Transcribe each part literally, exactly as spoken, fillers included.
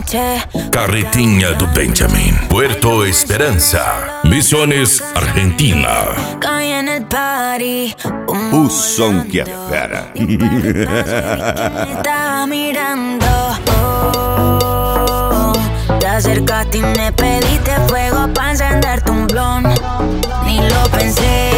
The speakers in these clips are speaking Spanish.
noche. Carretinha do Benjamin, Puerto Esperanza, Misiones, Argentina. Caí en el party. O som que é fera. Me estaba mirando. Oh, te acercaste y me pediste fuego para encenderte un blon. Ni lo pensé.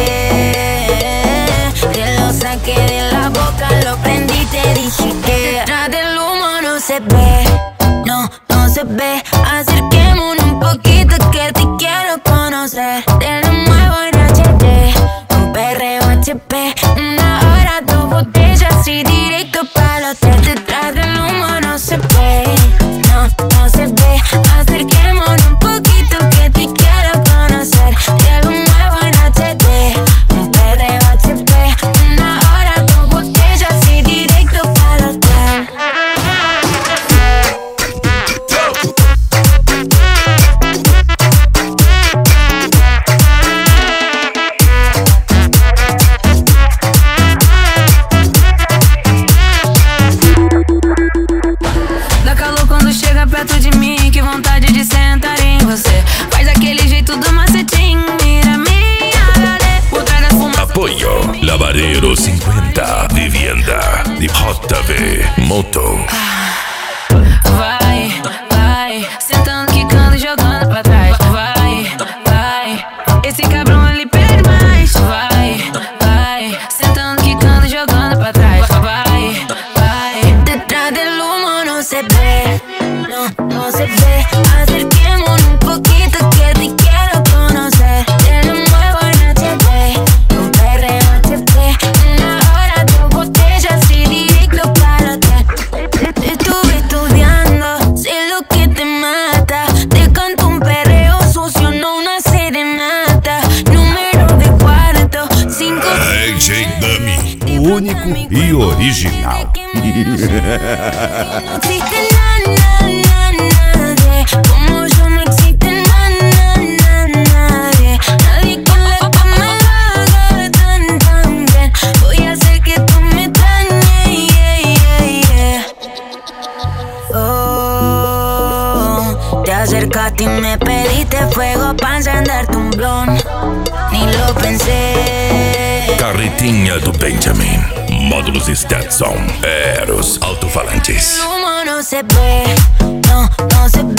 Te lo saqué de la boca, lo prendí, te dije que detrás del humo no se ve. No, no se ve. Acerquémonos un poquito que te quiero conocer. Te lo muevo en H D, un perreo H P. Una hora, dos botellas y directo para el hotel. Detrás del humo no se ve. No, no se ve. Acerquémonos un poquito que te quiero conocer. Te lo muevo en H D, un perreo H P. Una hora, dos botellas y directo para el hotel. Dá calor quando chega perto de mim, que vontade de sentar em você. Faz aquele jeito do macetinho, mira minha galera. Por trás das fumaças. Apoyo Lavadero cincuenta, Vivienda de J V Moto. Vai, vai, sentando, quicando, jogando pra trás. Vai, vai, esse cabrão ele pede mais. Vai, vai, sentando, quicando, jogando pra trás. Vai, vai, detrás del humo no se ve. No, no se ve. Acerquémonos un poquito que te quiero conocer. Te lo muevo en H D, un perreo H P. Una hora, dos botellas y directo para el hotel. Estuve estudiando, sé lo que te mata. Te canto un perreo sucio, no una serenata. Número de cuarto, cinco. D J Dummy. O único e original. No existe na, na, na, nadie como yo, no existe na, na, na, nadie. Nadie que le me lo haga tan, tan bien. Voy a hacer que tú me extrañes, yeah, yeah, yeah. Oh, te acercaste y me pediste fuego para encenderte un blon. Ni lo pensé. Carretinha do Benjamin, módulos Stetson, Eros, alto-falantes. El humo no se ve, no, no se ve.